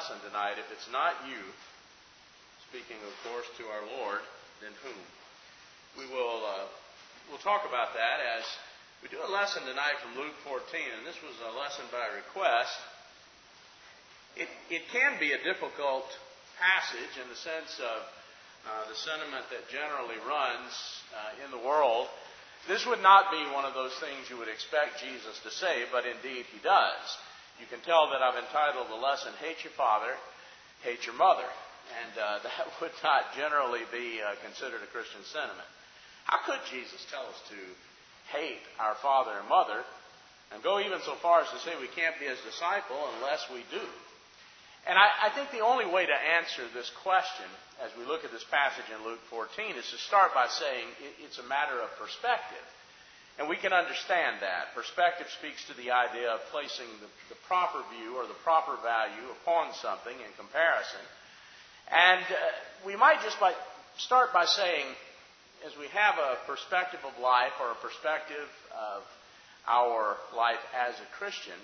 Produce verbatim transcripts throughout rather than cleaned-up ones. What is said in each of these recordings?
lesson tonight, if it's not you, speaking, of course, to our Lord, then whom? We will uh, we'll talk about that as we do a lesson tonight from Luke fourteen, and this was a lesson by request. It, it can be a difficult passage in the sense of uh, the sentiment that generally runs uh, in the world. This would not be one of those things you would expect Jesus to say, but indeed He does. You can tell that I've entitled the lesson, Hate Your Father, Hate Your Mother. And uh, that would not generally be uh, considered a Christian sentiment. How could Jesus tell us to hate our father and mother and go even so far as to say we can't be His disciple unless we do? And I, I think the only way to answer this question as we look at this passage in Luke fourteen is to start by saying it, it's a matter of perspective. And we can understand that. Perspective speaks to the idea of placing the, the proper view or the proper value upon something in comparison. And uh, we might just by, start by saying, as we have a perspective of life or a perspective of our life as a Christian,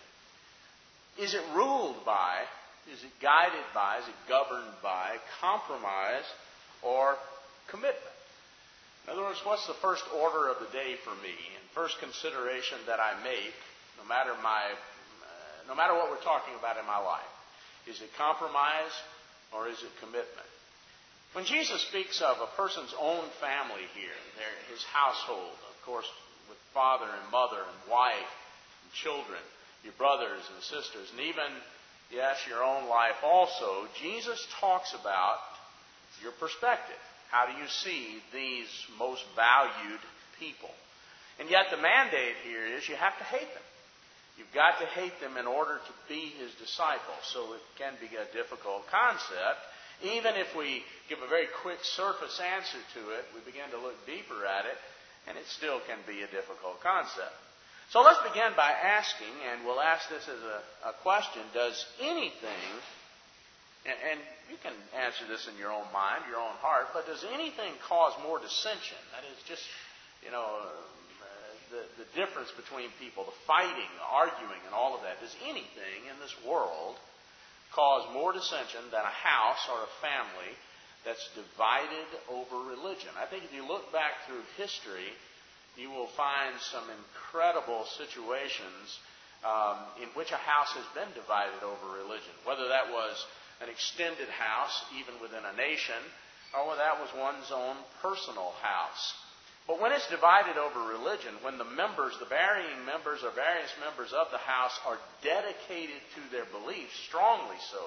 is it ruled by, is it guided by, is it governed by compromise or commitment? In other words, what's the first order of the day for me and first consideration that I make, no matter my, uh, no matter what we're talking about in my life? Is it compromise or is it commitment? When Jesus speaks of a person's own family here, their, his household, of course, with father and mother and wife and children, your brothers and sisters, and even, yes, your own life also, Jesus talks about your perspective. How do you see these most valued people? And yet the mandate here is you have to hate them. You've got to hate them in order to be His disciple. So it can be a difficult concept. Even if we give a very quick surface answer to it, we begin to look deeper at it, and it still can be a difficult concept. So let's begin by asking, and we'll ask this as a, a question, does anything, and, and you can answer this in your own mind, your own heart, but does anything cause more dissension? That is just, you know, The, the difference between people, the fighting, the arguing, and all of that. Does anything in this world cause more dissension than a house or a family that's divided over religion? I think if you look back through history, you will find some incredible situations um, in which a house has been divided over religion. Whether that was an extended house, even within a nation, or whether that was one's own personal house. But when it's divided over religion, when the members, the varying members or various members of the house are dedicated to their beliefs, strongly so,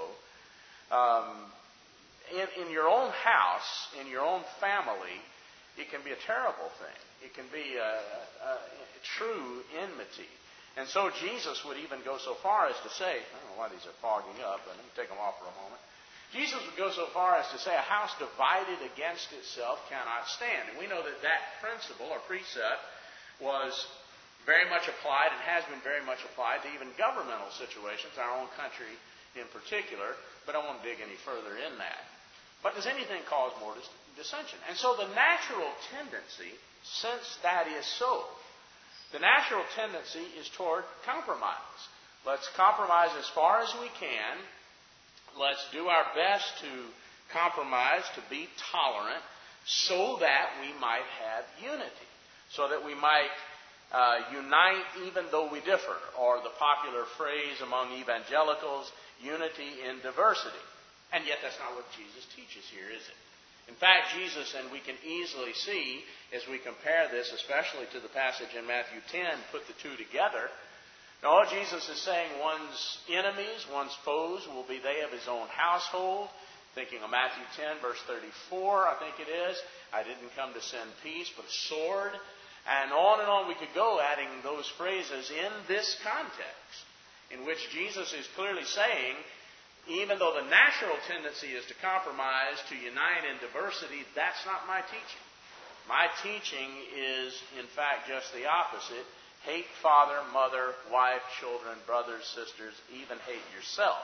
um, in, in your own house, in your own family, it can be a terrible thing. It can be a, a, a true enmity. And so Jesus would even go so far as to say, I don't know why these are fogging up, but let me take them off for a moment. Jesus would go so far as to say a house divided against itself cannot stand. And we know that that principle or precept was very much applied and has been very much applied to even governmental situations, our own country in particular, but I won't dig any further in that. But does anything cause more dis- dissension? And so the natural tendency, since that is so, the natural tendency is toward compromise. Let's compromise as far as we can. Let's do our best to compromise, to be tolerant, so that we might have unity, so that we might uh, unite even though we differ, or the popular phrase among evangelicals, unity in diversity. And yet that's not what Jesus teaches here, is it? In fact, Jesus, and we can easily see as we compare this, especially to the passage in Matthew ten, put the two together. No, Jesus is saying one's enemies, one's foes will be they of his own household. Thinking of Matthew ten, verse thirty-four, I think it is. I didn't come to send peace, but a sword. And on and on we could go adding those phrases in this context, in which Jesus is clearly saying, even though the natural tendency is to compromise, to unite in diversity, that's not my teaching. My teaching is, in fact, just the opposite. Hate father, mother, wife, children, brothers, sisters, even hate yourself.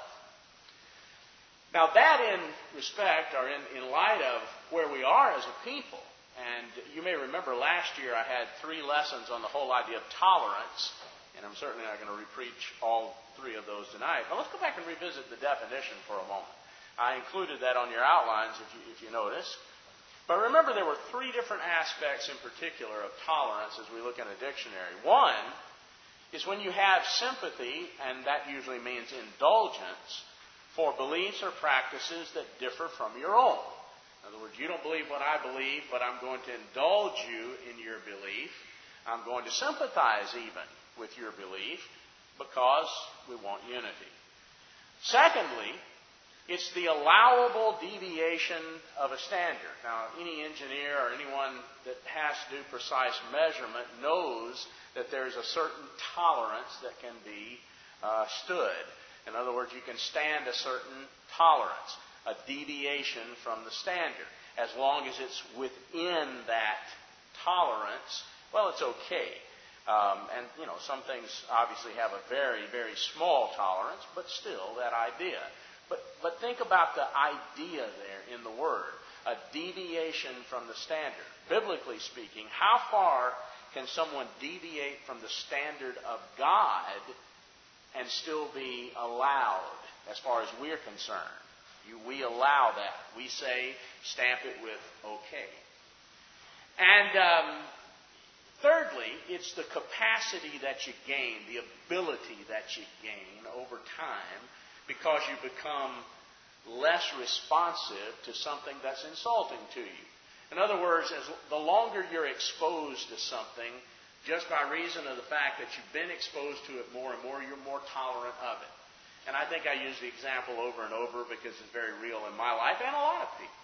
Now that in respect, or in, in light of where we are as a people, and you may remember last year I had three lessons on the whole idea of tolerance, And I'm certainly not going to repreach all three of those tonight. But let's go back and revisit the definition for a moment. I included that on your outlines, if you, if you notice. But remember, there were three different aspects in particular of tolerance as we look in a dictionary. One is when you have sympathy, and that usually means indulgence, for beliefs or practices that differ from your own. In other words, you don't believe what I believe, but I'm going to indulge you in your belief. I'm going to sympathize even with your belief because we want unity. Secondly, it's the allowable deviation of a standard. Now, any engineer or anyone that has to do precise measurement knows that there's a certain tolerance that can be uh, stood. In other words, you can stand a certain tolerance, a deviation from the standard. As long as it's within that tolerance, well, it's okay. Um, and, you know, some things obviously have a very, very small tolerance, but still that idea. But, but think about the idea there in the word, a deviation from the standard. Biblically speaking, how far can someone deviate from the standard of God and still be allowed as far as we're concerned? You, we allow that. We say, stamp it with okay. And um, thirdly, it's the capacity that you gain, the ability that you gain over time because you become less responsive to something that's insulting to you. In other words, as the longer you're exposed to something, just by reason of the fact that you've been exposed to it more and more, you're more tolerant of it. And I think I use the example over and over because it's very real in my life and a lot of people.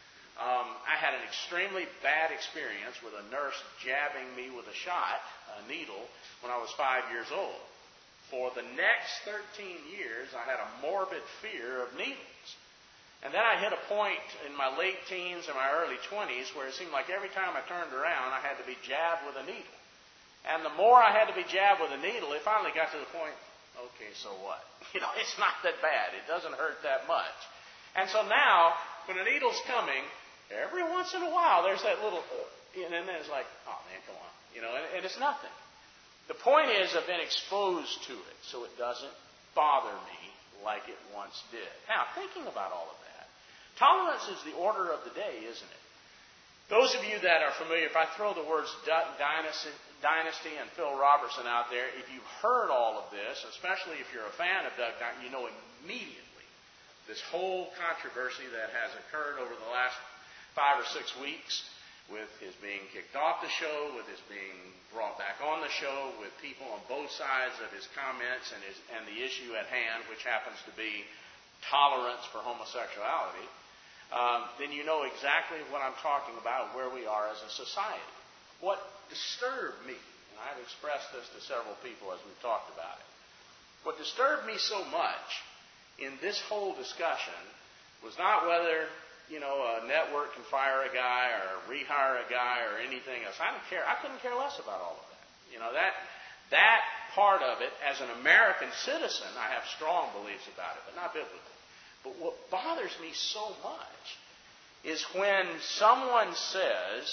Um, I had an extremely bad experience with a nurse jabbing me with a shot, a needle, when I was five years old. For the next thirteen years, I had a morbid fear of needles. And then I hit a point in my late teens and my early twenties where it seemed like every time I turned around, I had to be jabbed with a needle. And the more I had to be jabbed with a needle, it finally got to the point, okay, so what? You know, it's not that bad. It doesn't hurt that much. And so now, when a needle's coming, every once in a while, there's that little, uh, and then it's like, oh man, come on. You know, and, and it's nothing. The point is, I've been exposed to it, so it doesn't bother me like it once did. Now, thinking about all of that, tolerance is the order of the day, isn't it? Those of you that are familiar, if I throw the words dynasty, dynasty and Phil Robertson out there, if you've heard all of this, especially if you're a fan of Doug Dynasty, you know immediately this whole controversy that has occurred over the last five or six weeks with his being kicked off the show, with his being brought back on the show, with people on both sides of his comments and, his, and the issue at hand, which happens to be tolerance for homosexuality, um, then you know exactly what I'm talking about, where we are as a society. What disturbed me, and I've expressed this to several people as we've talked about it, what disturbed me so much in this whole discussion was not whether, you know, a network can fire a guy or rehire a guy or anything else. I don't care. I couldn't care less about all of that. You know, that that part of it, as an American citizen, I have strong beliefs about it, but not biblically. But what bothers me so much is when someone says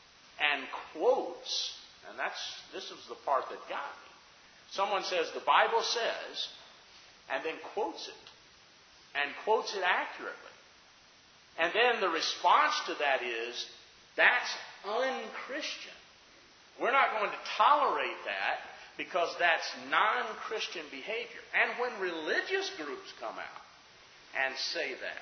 and quotes, and that's this is the part that got me. Someone says the Bible says, and then quotes it, and quotes it accurately. And then the response to that is, that's un-Christian. We're not going to tolerate that because that's non-Christian behavior. And when religious groups come out and say that,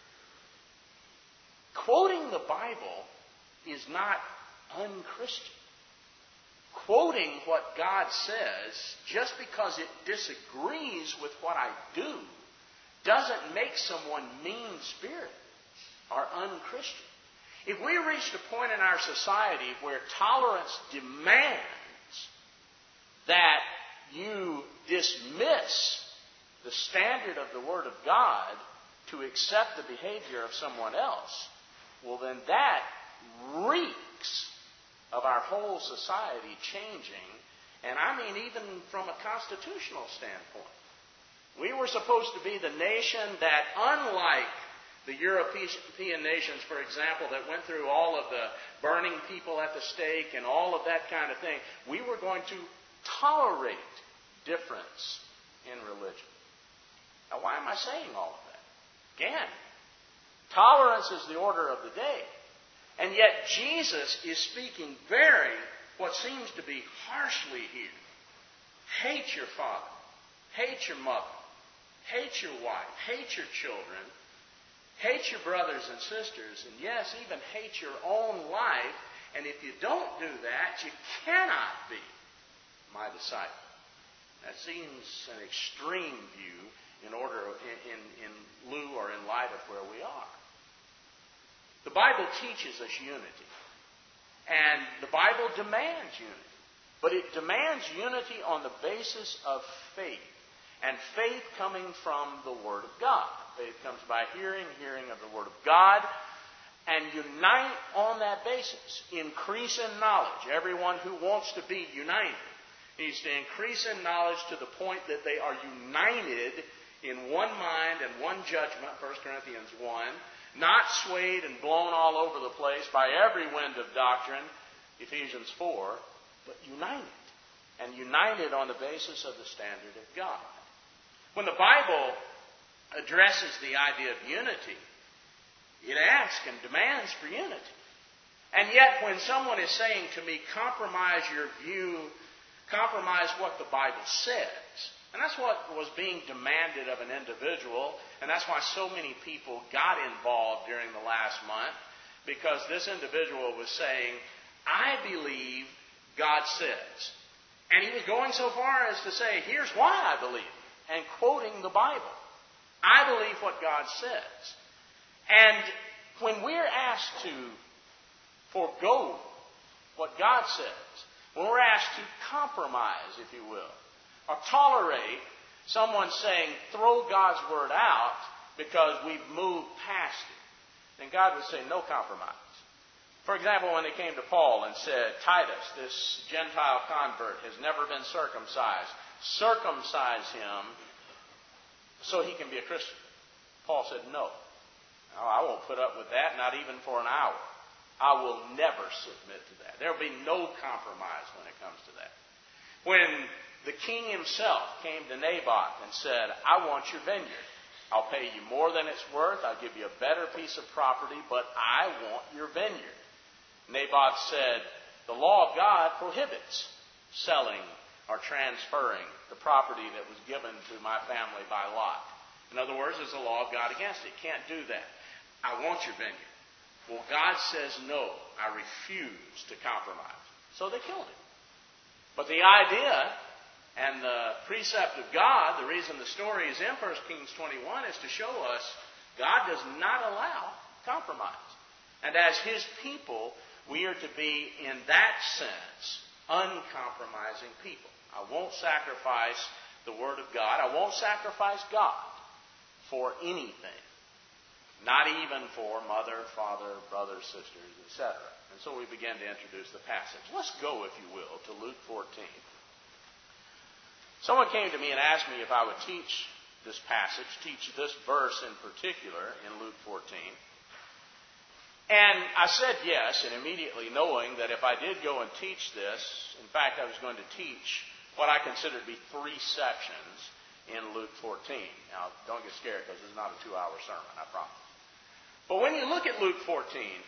quoting the Bible is not un-Christian. Quoting what God says just because it disagrees with what I do doesn't make someone mean-spirited or un-Christian. If we reached a point in our society where tolerance demands that you dismiss the standard of the Word of God to accept the behavior of someone else, well then that reeks of our whole society changing, and I mean even from a constitutional standpoint. We were supposed to be the nation that, unlike the European nations, for example, that went through all of the burning people at the stake and all of that kind of thing, we were going to tolerate difference in religion. Now, why am I saying all of that? Again, tolerance is the order of the day. And yet Jesus is speaking very, what seems to be harshly here. Hate your father. Hate your mother. Hate your wife. Hate your children. Hate your brothers and sisters. And yes, even hate your own life. And if you don't do that, you cannot be my disciple. That seems an extreme view in order in, in, in lieu or in light of where we are. The Bible teaches us unity. And the Bible demands unity. But it demands unity on the basis of faith. And faith coming from the Word of God. Faith comes by hearing, hearing of the Word of God. And unite on that basis. Increase in knowledge. Everyone who wants to be united needs to increase in knowledge to the point that they are united in one mind and one judgment, First Corinthians one, not swayed and blown all over the place by every wind of doctrine, Ephesians four, but united. And united on the basis of the standard of God. When the Bible addresses the idea of unity, it asks and demands for unity. And yet when someone is saying to me, compromise your view, compromise what the Bible says, and that's what was being demanded of an individual, and that's why so many people got involved during the last month, because this individual was saying, I believe God says. And he was going so far as to say, here's why I believe it, and quoting the Bible. I believe what God says. And when we're asked to forego what God says, when we're asked to compromise, if you will, or tolerate someone saying, throw God's word out because we've moved past it, then God would say, no compromise. For example, when they came to Paul and said, Titus, this Gentile convert, has never been circumcised. Circumcise him so he can be a Christian. Paul said, no. No, I won't put up with that, not even for an hour. I will never submit to that. There will be no compromise when it comes to that. When the king himself came to Naboth and said, I want your vineyard. I'll pay you more than it's worth. I'll give you a better piece of property, but I want your vineyard. Naboth said, the law of God prohibits selling or transferring the property that was given to my family by lot. In other words, there's a law of God against it. Can't do that. I want your vineyard. Well, God says no. I refuse to compromise. So they killed him. But the idea and the precept of God, the reason the story is in First Kings twenty-one, is to show us God does not allow compromise. And as His people, we are to be, in that sense, uncompromising people. I won't sacrifice the Word of God. I won't sacrifice God for anything. Not even for mother, father, brothers, sisters, et cetera. And so we begin to introduce the passage. Let's go, if you will, to Luke fourteen. Someone came to me and asked me if I would teach this passage, teach this verse in particular in Luke fourteen. And I said yes, and immediately knowing that if I did go and teach this, in fact, I was going to teach what I consider to be three sections in Luke fourteen. Now, don't get scared because this is not a two-hour sermon, I promise. But when you look at Luke fourteen,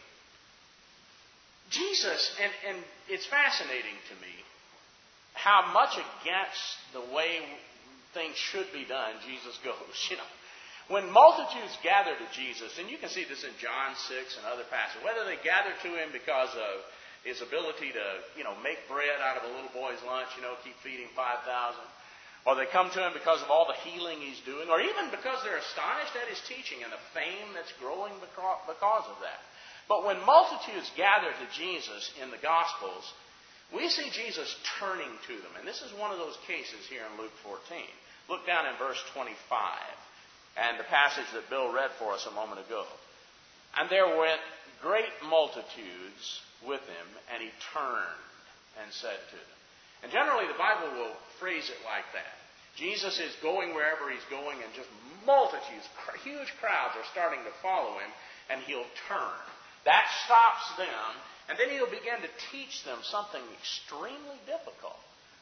Jesus, and, and it's fascinating to me how much against the way things should be done Jesus goes. You know, when multitudes gather to Jesus, and you can see this in John six and other passages, whether they gather to Him because of His ability to, you know, make bread out of a little boy's lunch, you know, keep feeding five thousand, or they come to Him because of all the healing He's doing, or even because they're astonished at His teaching and the fame that's growing because of that. But when multitudes gather to Jesus in the Gospels, we see Jesus turning to them. And this is one of those cases here in Luke fourteen. Look down in verse twenty-five, and the passage that Bill read for us a moment ago. And there went great multitudes with Him, and He turned and said to them. And generally the Bible will phrase it like that. Jesus is going wherever He's going, and just multitudes, huge crowds are starting to follow Him, and He'll turn. That stops them, and then He'll begin to teach them something extremely difficult.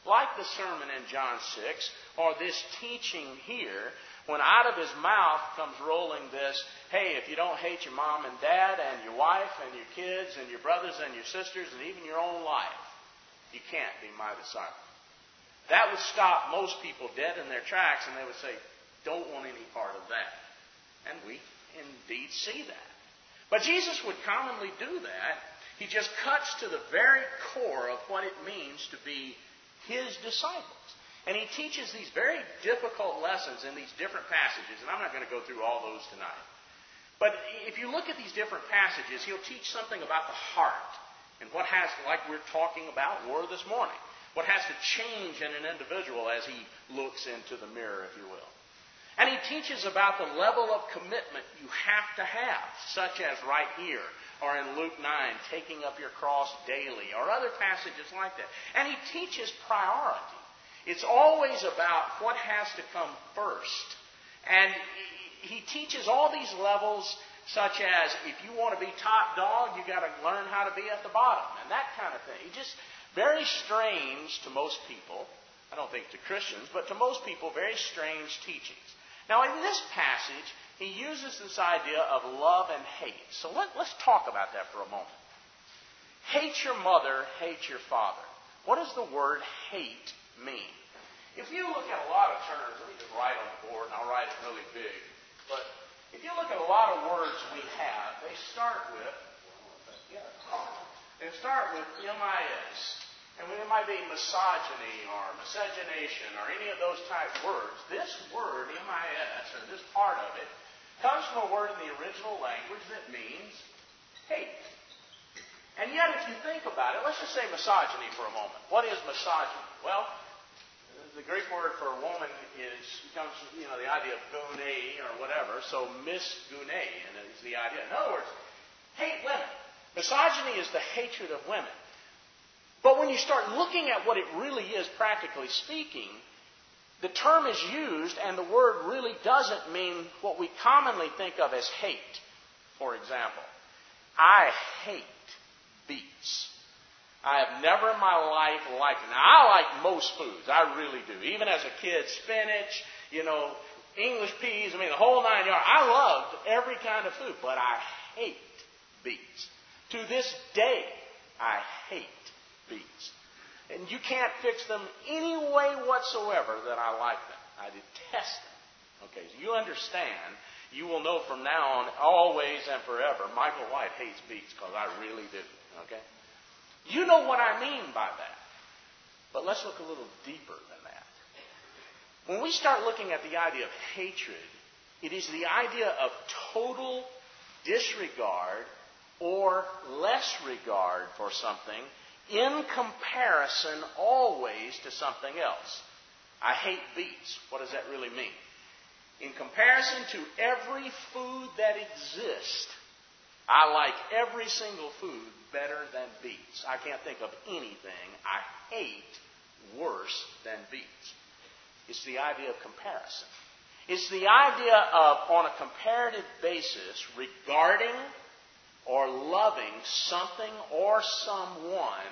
like the sermon in John six, or this teaching here, when out of his mouth comes rolling this, hey, if you don't hate your mom and dad and your wife and your kids and your brothers and your sisters and even your own life, you can't be my disciple. That would stop most people dead in their tracks, and they would say, don't want any part of that. And we indeed see that. But Jesus would commonly do that. He just cuts to the very core of what it means to be his disciples. And he teaches these very difficult lessons in these different passages. And I'm not going to go through all those tonight. But if you look at these different passages, he'll teach something about the heart. And what has, like we're talking about more this morning, what has to change in an individual as he looks into the mirror, if you will. And he teaches about the level of commitment you have to have, such as right here, or in Luke nine, taking up your cross daily, or other passages like that. And he teaches priority. It's always about what has to come first. And he teaches all these levels, such as if you want to be top dog, you've got to learn how to be at the bottom, and that kind of thing. He just very strange to most people. I don't think to Christians, but to most people, very strange teachings. Now, in this passage, he uses this idea of love and hate. So let, let's talk about that for a moment. Hate your mother, hate your father. What does the word hate mean? If you look at a lot of terms, let me just write on the board, and I'll write it really big. But if you look at a lot of words we have, they start with, they start with M I S. And it might be misogyny or miscegenation or any of those type words. This word, M I S, or this part of it, comes from a word in the original language that means hate. And yet, if you think about it, let's just say misogyny for a moment. What is misogyny? Well, the Greek word for a woman is comes from, you know, the idea of gune or whatever. So misgune, and is the idea. In other words, hate women. Misogyny is the hatred of women. But when you start looking at what it really is, practically speaking, the term is used and the word really doesn't mean what we commonly think of as hate. For example, I hate beets. I have never in my life liked them. Now, I like most foods. I really do. Even as a kid, spinach, you know, English peas, I mean, the whole nine yards. I loved every kind of food, but I hate beets. To this day, I hate beets. And you can't fix them any way whatsoever that I like them. I detest them. Okay, so you understand. You will know from now on, always and forever, Michael White hates beets because I really do. Okay? You know what I mean by that. But let's look a little deeper than that. When we start looking at the idea of hatred, it is the idea of total disregard or less regard for something in comparison always to something else. I hate beets. What does that really mean? In comparison to every food that exists, I like every single food better than beets. I can't think of anything I hate worse than beets. It's the idea of comparison. It's the idea of, on a comparative basis, regarding or loving something or someone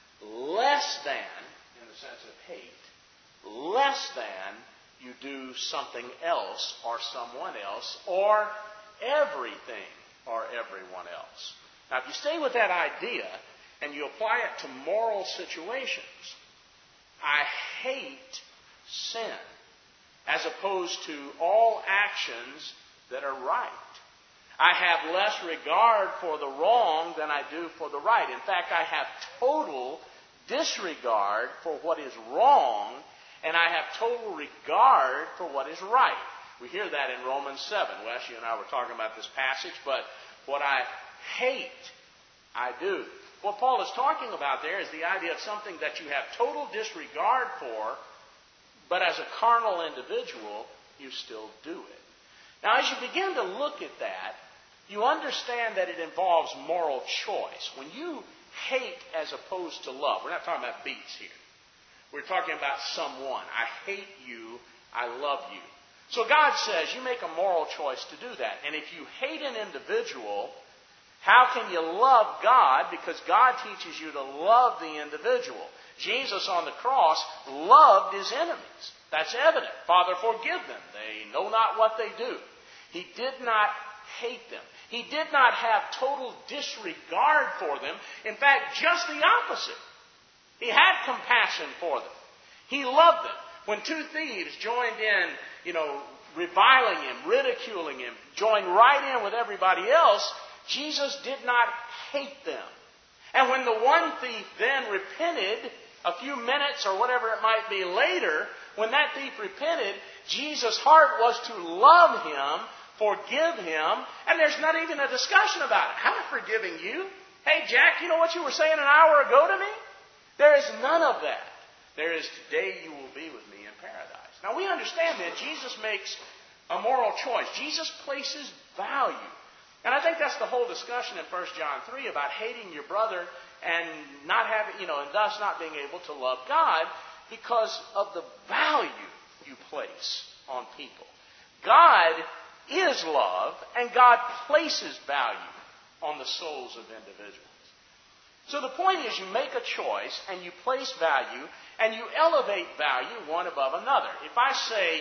less than, in the sense of hate, less than you do something else or someone else or everything or everyone else. Now, if you stay with that idea and you apply it to moral situations, I hate sin as opposed to all actions that are right. I have less regard for the wrong than I do for the right. In fact, I have total disregard for what is wrong, and I have total regard for what is right. We hear that in Romans seven. Wes, you and I were talking about this passage, but what I hate, I do. What Paul is talking about there is the idea of something that you have total disregard for, but as a carnal individual, you still do it. Now, as you begin to look at that, you understand that it involves moral choice. When you hate as opposed to love, we're not talking about beets here. We're talking about someone. I hate you, I love you. So God says you make a moral choice to do that. And if you hate an individual, How can you love God? Because God teaches you to love the individual. Jesus on the cross loved his enemies. That's evident. Father, forgive them. They know not what they do. He did not hate them. He did not have total disregard for them. In fact, just the opposite. He had compassion for them. He loved them. When two thieves joined in, you know, reviling him, ridiculing him, joined right in with everybody else, Jesus did not hate them. And when the one thief then repented, a few minutes or whatever it might be later, when that thief repented, Jesus' heart was to love him, forgive him, and there's not even a discussion about it. I'm forgiving you. Hey, Jack, you know what you were saying an hour ago to me? There is none of that. There is, today you will be with me in paradise. Now we understand that Jesus makes a moral choice. Jesus places value. And I think that's the whole discussion in First John three about hating your brother and not having, you know, and thus not being able to love God because of the value you place on people. God is love, and God places value on the souls of individuals. So the point is, you make a choice and you place value and you elevate value one above another. If I say,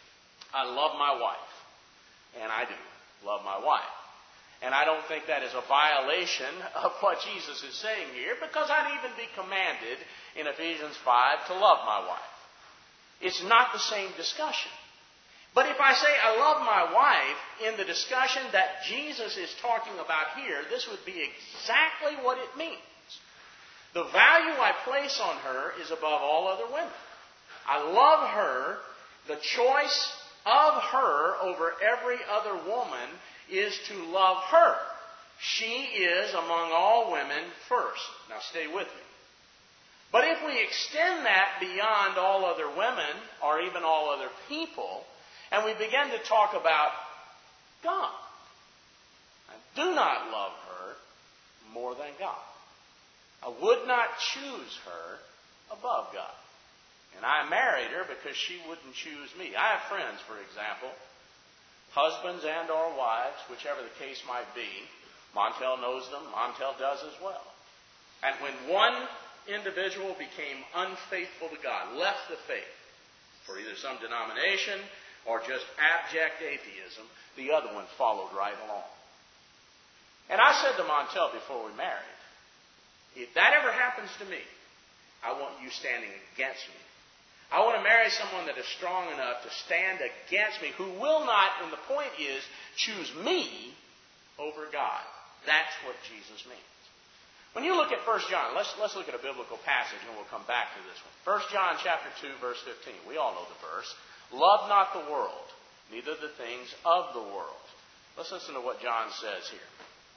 I love my wife, and I do love my wife, and I don't think that is a violation of what Jesus is saying here, because I'd even be commanded in Ephesians five to love my wife. It's not the same discussion. But if I say I love my wife in the discussion that Jesus is talking about here, this would be exactly what it means. The value I place on her is above all other women. I love her. The choice of her over every other woman is to love her. She is, among all women, first. Now stay with me. But if we extend that beyond all other women, or even all other people, and we begin to talk about God, I do not love her more than God. I would not choose her above God. And I married her because she wouldn't choose me. I have friends, for example, husbands and or wives, whichever the case might be. Montel knows them. Montel does as well. And when one individual became unfaithful to God, left the faith for either some denomination or just abject atheism, the other one followed right along. And I said to Montel before we married, if that ever happens to me, I want you standing against me. I want to marry someone that is strong enough to stand against me, who will not, and the point is, choose me over God. That's what Jesus means. When you look at First John, let's, let's look at a biblical passage and we'll come back to this one. First John chapter two, verse fifteen. We all know the verse. Love not the world, neither the things of the world. Let's listen to what John says here.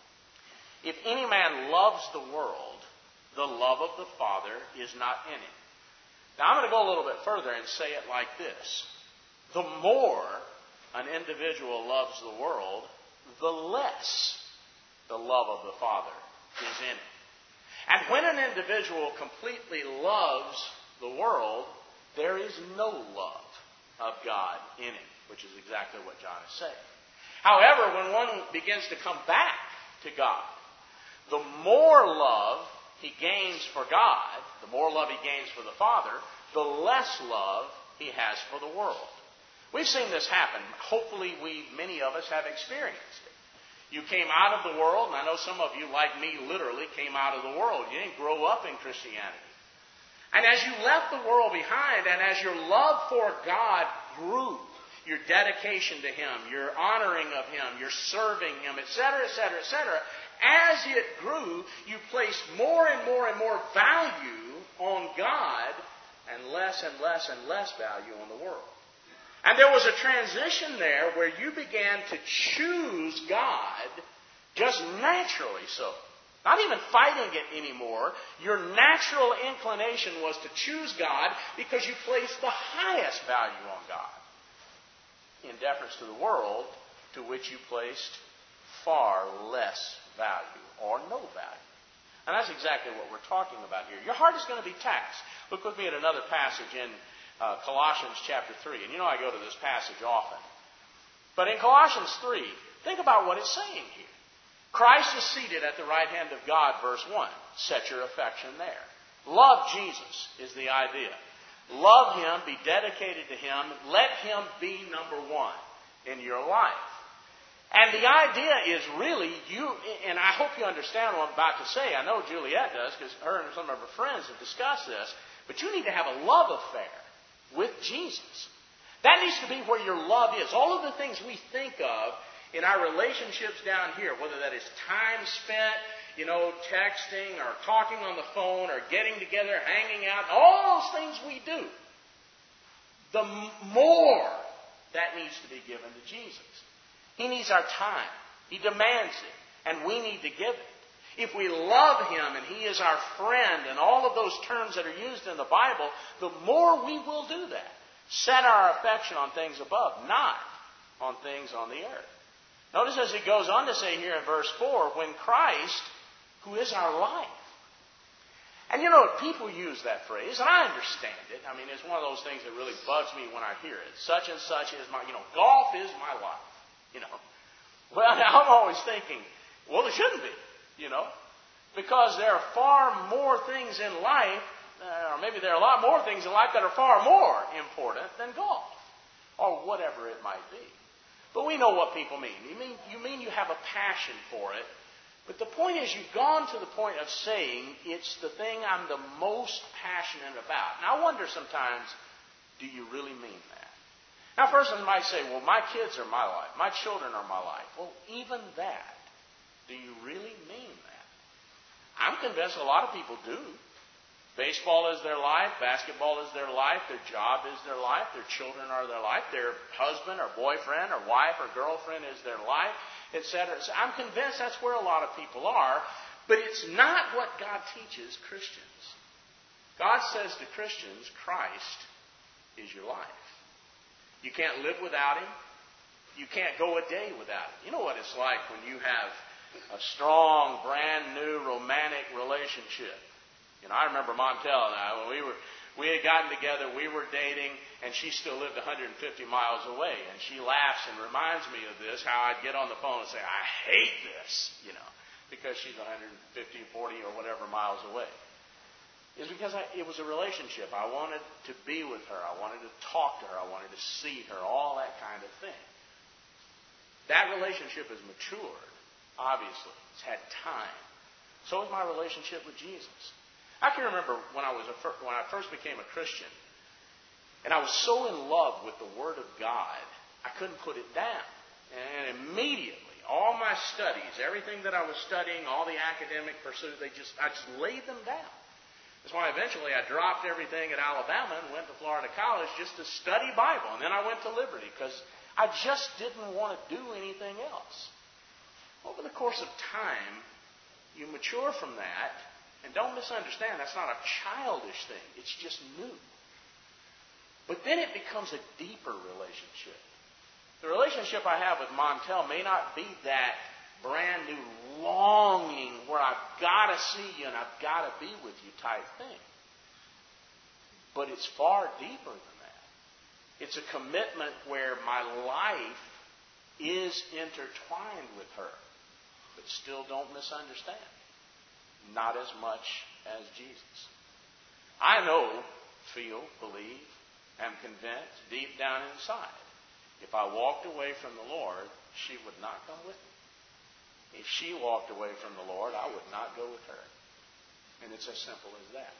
If any man loves the world, the love of the Father is not in him. Now I'm going to go a little bit further and say it like this. The more an individual loves the world, the less the love of the Father is in him. And when an individual completely loves the world, there is no love of God in him, which is exactly what John is saying. However, when one begins to come back to God, the more love he gains for God, the more love he gains for the Father, the less love he has for the world. We've seen this happen. Hopefully, we, many of us have experienced it. You came out of the world, and I know some of you, like me, literally came out of the world. You didn't grow up in Christianity. And as you left the world behind, and as your love for God grew, your dedication to Him, your honoring of Him, your serving Him, et cetera, et cetera, et cetera, as it grew, you placed more and more and more value on God and less and less and less value on the world. And there was a transition there where you began to choose God just naturally so. Not even fighting it anymore. Your natural inclination was to choose God because you placed the highest value on God, in deference to the world, to which you placed far less value or no value. And that's exactly what we're talking about here. Your heart is going to be taxed. Look with me at another passage in uh, Colossians chapter three. And you know I go to this passage often. But in Colossians three, think about what it's saying here. Christ is seated at the right hand of God, verse one. Set your affection there. Love Jesus is the idea. Love Him, be dedicated to Him, let Him be number one in your life. And the idea is really, you, and I hope you understand what I'm about to say. I know Juliet does, because her and some of her friends have discussed this. But you need to have a love affair with Jesus. That needs to be where your love is. All of the things we think of in our relationships down here, whether that is time spent, you know, texting or talking on the phone or getting together, hanging out, all those things we do, the more that needs to be given to Jesus. He needs our time. He demands it. And we need to give it. If we love Him and He is our friend and all of those terms that are used in the Bible, the more we will do that. Set our affection on things above, not on things on the earth. Notice as it goes on to say here in verse four, when Christ, who is our life. And you know, people use that phrase, and I understand it. I mean, it's one of those things that really bugs me when I hear it. Such and such is my, you know, golf is my life. You know. Well, I'm always thinking, well, it shouldn't be, you know. Because there are far more things in life, uh, or maybe there are a lot more things in life that are far more important than golf. Or whatever it might be. But we know what people mean. You mean you mean you have a passion for it. But the point is, you've gone to the point of saying, it's the thing I'm the most passionate about. And I wonder sometimes, do you really mean that? Now, a person might say, well, my kids are my life. My children are my life. Well, even that, do you really mean that? I'm convinced a lot of people do. Baseball is their life. Basketball is their life. Their job is their life. Their children are their life. Their husband or boyfriend or wife or girlfriend is their life, et cetera. So I'm convinced that's where a lot of people are. But it's not what God teaches Christians. God says to Christians, Christ is your life. You can't live without Him. You can't go a day without Him. You know what it's like when you have a strong, brand new, romantic relationship. You know, I remember Montel and I, when we were, we had gotten together, we were dating, and she still lived one hundred fifty miles away. And she laughs and reminds me of this, how I'd get on the phone and say, I hate this, you know, because she's one hundred fifty, forty, or whatever miles away. It's because I, it was a relationship. I wanted to be with her. I wanted to talk to her. I wanted to see her, all that kind of thing. That relationship has matured, obviously. It's had time. So is my relationship with Jesus. I can remember when I was a, when I first became a Christian, and I was so in love with the Word of God, I couldn't put it down. And immediately, all my studies, everything that I was studying, all the academic pursuits, they just I just laid them down. That's why eventually I dropped everything at Alabama and went to Florida College just to study Bible. And then I went to Liberty because I just didn't want to do anything else. Over the course of time, you mature from that. And don't misunderstand, that's not a childish thing. It's just new. But then it becomes a deeper relationship. The relationship I have with Montel may not be that brand new longing where I've got to see you and I've got to be with you type thing. But it's far deeper than that. It's a commitment where my life is intertwined with her. But still don't misunderstand. Not as much as Jesus. I know, feel, believe, am convinced deep down inside, if I walked away from the Lord, she would not come with me. If she walked away from the Lord, I would not go with her. And it's as simple as that.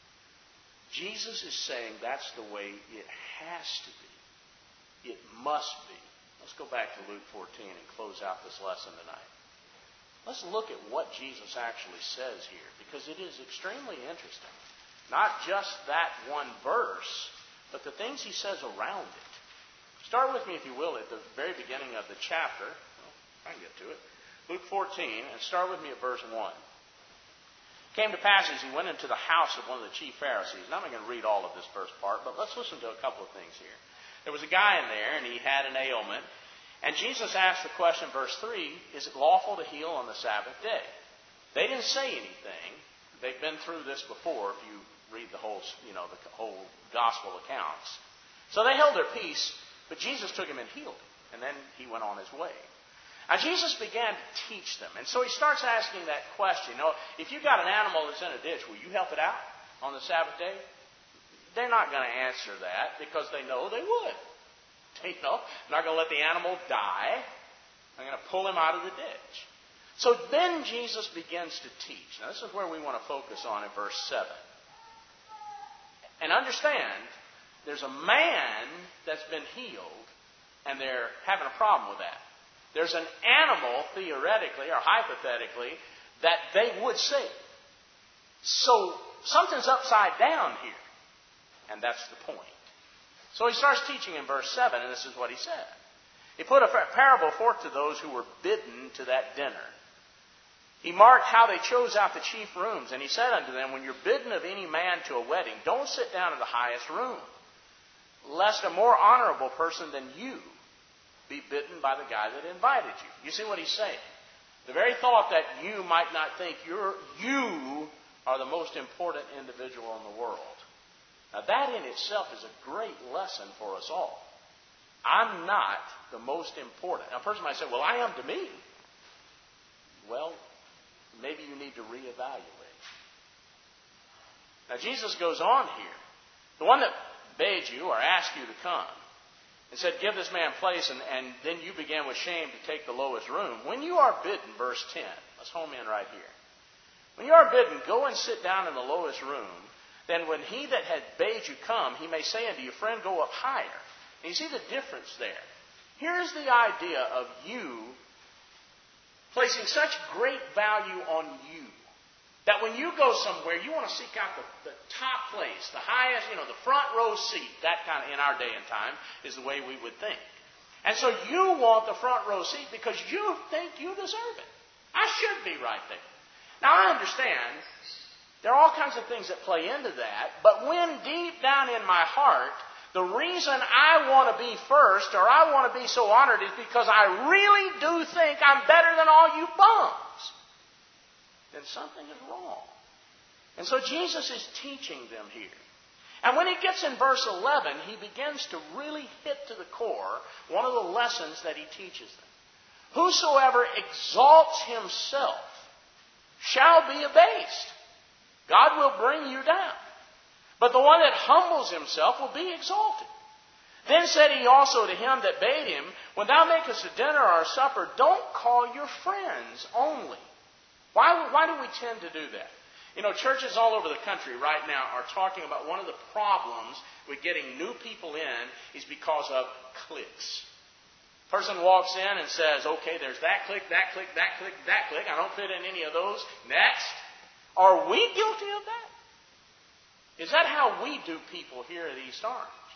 Jesus is saying that's the way it has to be. It must be. Let's go back to Luke fourteen and close out this lesson tonight. Let's look at what Jesus actually says here, because it is extremely interesting. Not just that one verse, but the things He says around it. Start with me, if you will, at the very beginning of the chapter. Well, I can get to it. Luke fourteen, and start with me at verse one. It came to pass as He went into the house of one of the chief Pharisees. Now I'm not going to read all of this first part, but let's listen to a couple of things here. There was a guy in there, and he had an ailment. And Jesus asked the question, verse three, is it lawful to heal on the Sabbath day? They didn't say anything. They've been through this before if you read the whole, you know, the whole gospel accounts. So they held their peace, but Jesus took him and healed him. And then he went on his way. Now, Jesus began to teach them. And so he starts asking that question. You know, if you've got an animal that's in a ditch, will you help it out on the Sabbath day? They're not going to answer that because they know they would. You know, they're not going to let the animal die. They're going to pull him out of the ditch. So then Jesus begins to teach. Now, this is where we want to focus on in verse seven. And understand, there's a man that's been healed, and they're having a problem with that. There's an animal, theoretically or hypothetically, that they would save. So something's upside down here. And that's the point. So he starts teaching in verse seven, and this is what he said. He put a parable forth to those who were bidden to that dinner. He marked how they chose out the chief rooms, and he said unto them, when you're bidden of any man to a wedding, don't sit down in the highest room, lest a more honorable person than you be bitten by the guy that invited you. You see what he's saying? The very thought that you might not think you're, you are the most important individual in the world. Now that in itself is a great lesson for us all. I'm not the most important. Now a person might say, well, I am to me. Well, maybe you need to reevaluate. Now Jesus goes on here. The one that bade you or asked you to come and said, give this man place, and, and then you began with shame to take the lowest room. When you are bidden, verse ten, let's home in right here. When you are bidden, go and sit down in the lowest room. Then when he that had bade you come, he may say unto you, friend, go up higher. And you see the difference there. Here's the idea of you placing such great value on you that when you go somewhere, you want to seek out the, the top place, the highest, you know, the front row seat. That kind of, in our day and time, is the way we would think. And so you want the front row seat because you think you deserve it. I should be right there. Now, I understand there are all kinds of things that play into that, but when deep down in my heart, the reason I want to be first or I want to be so honored is because I really do think I'm better than all you bums, then something is wrong. And so Jesus is teaching them here. And when he gets in verse eleven, he begins to really hit to the core one of the lessons that he teaches them. Whosoever exalts himself shall be abased. God will bring you down. But the one that humbles himself will be exalted. Then said he also to him that bade him, when thou makest a dinner or a supper, don't call your friends only. Why, why do we tend to do that? You know, churches all over the country right now are talking about one of the problems with getting new people in is because of cliques. Person walks in and says, okay, there's that clique, that clique, that clique, that clique. I don't fit in any of those. Next. Are we guilty of that? Is that how we do people here at East Orange?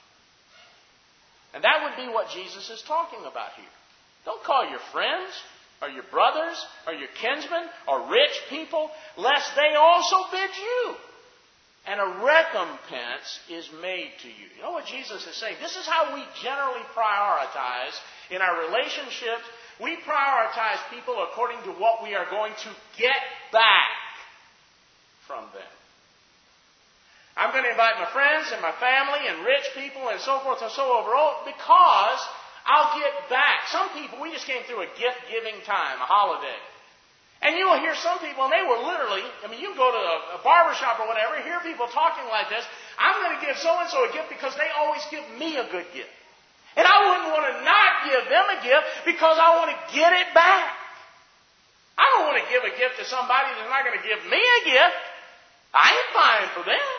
And that would be what Jesus is talking about here. Don't call your friends or your brothers or your kinsmen or rich people, lest they also bid you. And a recompense is made to you. You know what Jesus is saying? This is how we generally prioritize in our relationships. We prioritize people according to what we are going to get back from them. I'm going to invite my friends and my family and rich people and so forth and so overall because I'll get back. Some people, we just came through a gift-giving time, a holiday. And you will hear some people, and they were literally, I mean, you go to a, a barbershop or whatever, hear people talking like this, I'm going to give so-and-so a gift because they always give me a good gift. And I wouldn't want to not give them a gift because I want to get it back. I don't want to give a gift to somebody that's not going to give me a gift. I ain't buying for them.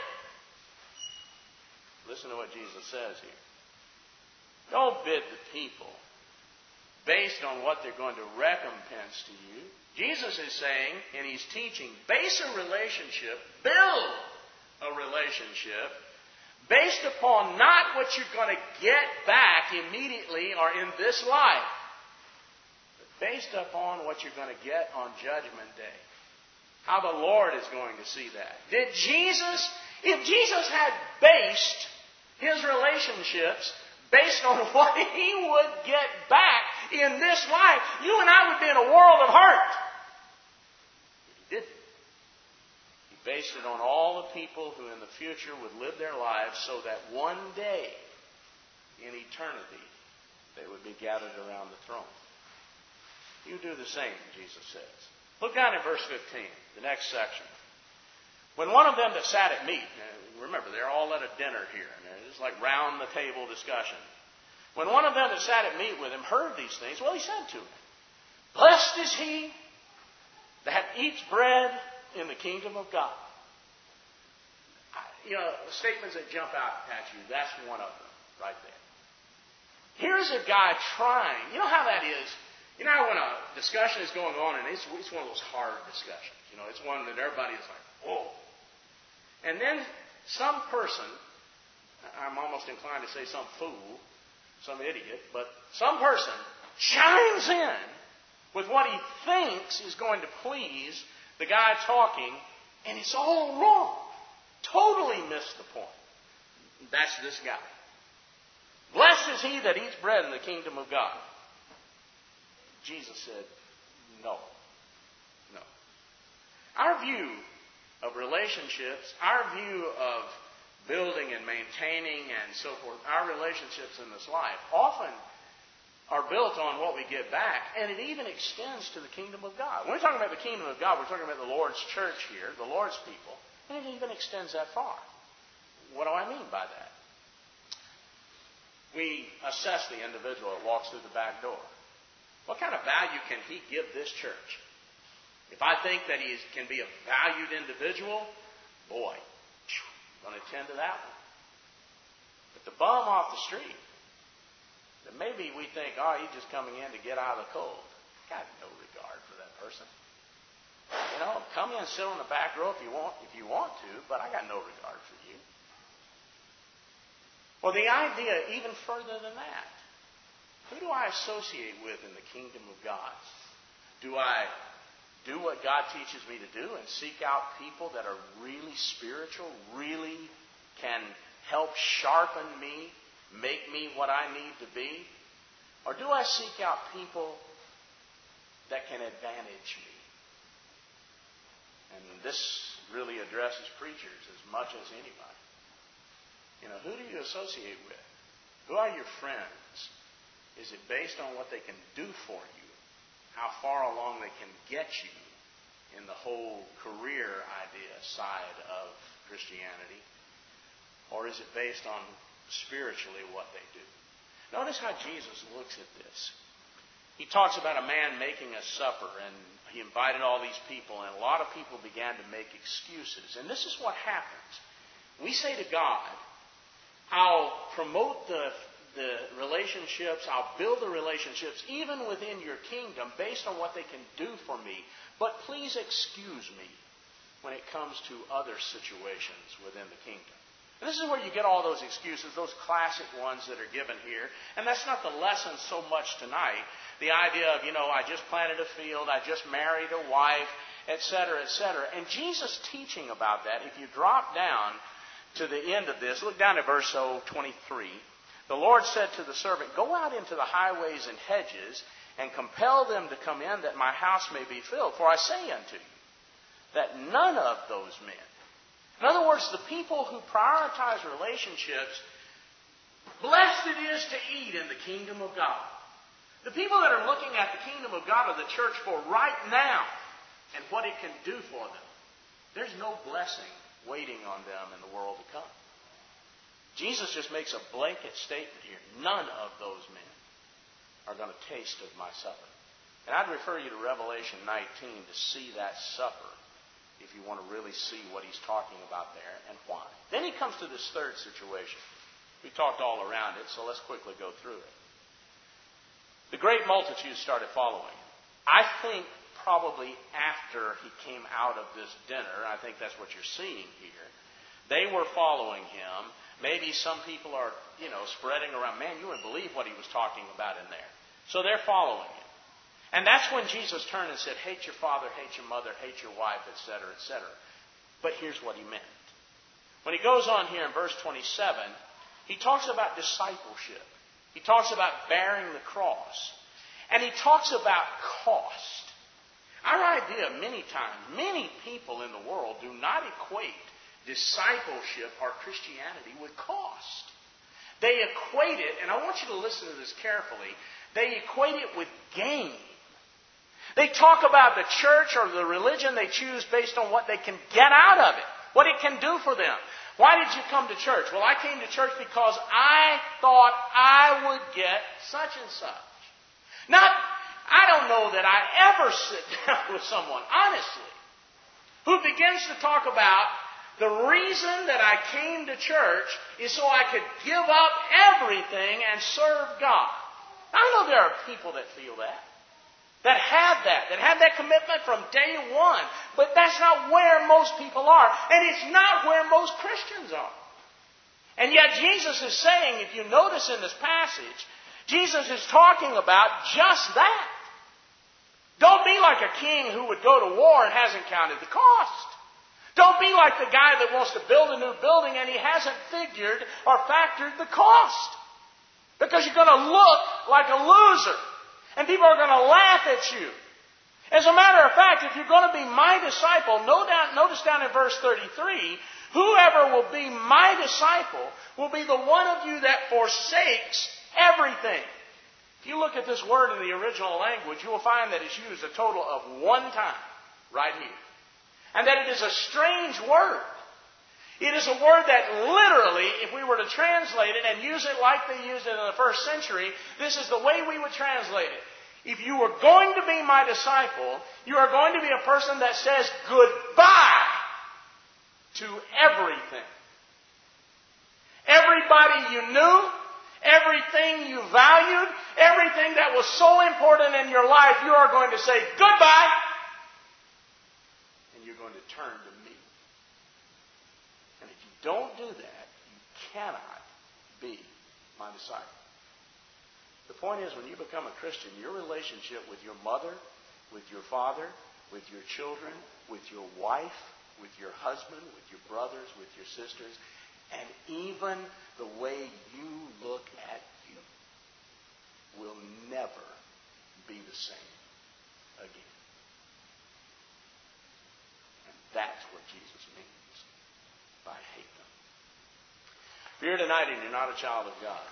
Listen to what Jesus says here. Don't bid the people based on what they're going to recompense to you. Jesus is saying, and he's teaching, base a relationship, build a relationship based upon not what you're going to get back immediately or in this life, but based upon what you're going to get on Judgment Day. How the Lord is going to see that. Did Jesus, if Jesus had based his relationships based on what he would get back in this life, you and I would be in a world of hurt. But he didn't. He based it on all the people who in the future would live their lives so that one day in eternity they would be gathered around the throne. do the same, Jesus says. Look down in verse fifteen, the next section. When one of them that sat at meat, remember, they're all at a dinner here, and it's like round the table discussion. When one of them that sat at meat with him heard these things, well, he said to him, blessed is he that eats bread in the kingdom of God. You know, statements that jump out at you, that's one of them right there. Here's a guy trying. You know how that is? You know how when a discussion is going on, and it's, it's one of those hard discussions. You know, it's one that everybody is like, whoa. And then some person, I'm almost inclined to say some fool, some idiot, but some person chimes in with what he thinks is going to please the guy talking, and it's all wrong. Totally missed the point. That's this guy. Blessed is he that eats bread in the kingdom of God. Jesus said, no. No. Our view of relationships, our view of building and maintaining and so forth, our relationships in this life often are built on what we get back, and it even extends to the kingdom of God. When we're talking about the kingdom of God, we're talking about the Lord's church here, the Lord's people, and it even extends that far. What do I mean by that? We assess the individual that walks through the back door. What kind of value can he give this church? If I think that he can be a valued individual, boy, I'm going to attend to that one. But the bum off the street, that maybe we think, oh, he's just coming in to get out of the cold. Got no regard for that person. You know, come in and sit on the back row if you want, if you want to, but I got no regard for you. Well, the idea, even further than that, who do I associate with in the kingdom of God? Do I do what God teaches me to do and seek out people that are really spiritual, really can help sharpen me, make me what I need to be? Or do I seek out people that can advantage me? And this really addresses preachers as much as anybody. You know, who do you associate with? Who are your friends? Is it based on what they can do for you? How far along they can get you in the whole career idea side of Christianity? Or is it based on spiritually what they do? Notice how Jesus looks at this. He talks about a man making a supper, and he invited all these people, and a lot of people began to make excuses. And this is what happens. We say to God, I'll promote the, the relationships, I'll build the relationships, even within your kingdom, based on what they can do for me. But please excuse me when it comes to other situations within the kingdom. And this is where you get all those excuses, those classic ones that are given here. And that's not the lesson so much tonight. The idea of, you know, I just planted a field, I just married a wife, et cetera, et cetera. And Jesus teaching about that, if you drop down to the end of this, look down at verse twenty-three. The Lord said to the servant, go out into the highways and hedges and compel them to come in that my house may be filled. For I say unto you that none of those men, in other words, the people who prioritize relationships, blessed it is to eat in the kingdom of God. The people that are looking at the kingdom of God or the church for right now and what it can do for them, there's no blessing waiting on them in the world to come. Jesus just makes a blanket statement here. None of those men are going to taste of my supper. And I'd refer you to Revelation nineteen to see that supper if you want to really see what he's talking about there and why. Then he comes to this third situation. We talked all around it, so let's quickly go through it. The great multitude started following him. I think probably after he came out of this dinner, I think that's what you're seeing here, they were following him. Maybe some people are, you know, spreading around. Man, you wouldn't believe what he was talking about in there. So they're following him. And that's when Jesus turned and said, hate your father, hate your mother, hate your wife, et cetera, et cetera. But here's what he meant. When he goes on here in verse twenty-seven, he talks about discipleship. He talks about bearing the cross. And he talks about cost. Our idea many times, many people in the world do not equate discipleship or Christianity with cost. They equate it, and I want you to listen to this carefully, they equate it with gain. They talk about the church or the religion they choose based on what they can get out of it, what it can do for them. Why did you come to church? Well, I came to church because I thought I would get such and such. Not, I don't know that I ever sit down with someone, honestly, who begins to talk about the reason that I came to church is so I could give up everything and serve God. I know there are people that feel that, that have that, that have that commitment from day one. But that's not where most people are. And it's not where most Christians are. And yet Jesus is saying, if you notice in this passage, Jesus is talking about just that. Don't be like a king who would go to war and hasn't counted the cost. Don't be like the guy that wants to build a new building and he hasn't figured or factored the cost. Because you're going to look like a loser. And people are going to laugh at you. As a matter of fact, if you're going to be my disciple, notice down in verse thirty-three, whoever will be my disciple will be the one of you that forsakes everything. If you look at this word in the original language, you will find that it's used a total of one time right here. And that it is a strange word. It is a word that literally, if we were to translate it and use it like they used it in the first century, this is the way we would translate it. If you were going to be my disciple, you are going to be a person that says goodbye to everything. Everybody you knew, everything you valued, everything that was so important in your life, you are going to say goodbye, and you're going to turn to me. And if you don't do that, you cannot be my disciple. The point is, when you become a Christian, your relationship with your mother, with your father, with your children, with your wife, with your husband, with your brothers, with your sisters, and even the way you look at you will never be the same again. And that's what Jesus means by hate them. If you're here tonight and you're not a child of God,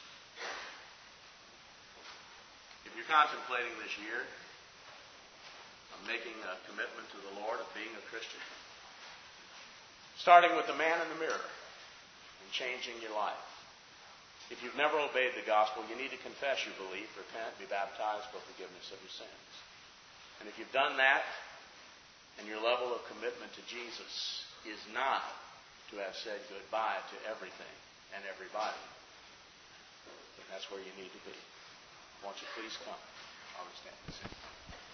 if you're contemplating this year of making a commitment to the Lord, of being a Christian, starting with the man in the mirror and changing your life. If you've never obeyed the gospel, you need to confess your belief, repent, be baptized for forgiveness of your sins. And if you've done that, and your level of commitment to Jesus is not to have said goodbye to everything and everybody, then that's where you need to be. Won't you please come? I'll stand and sing.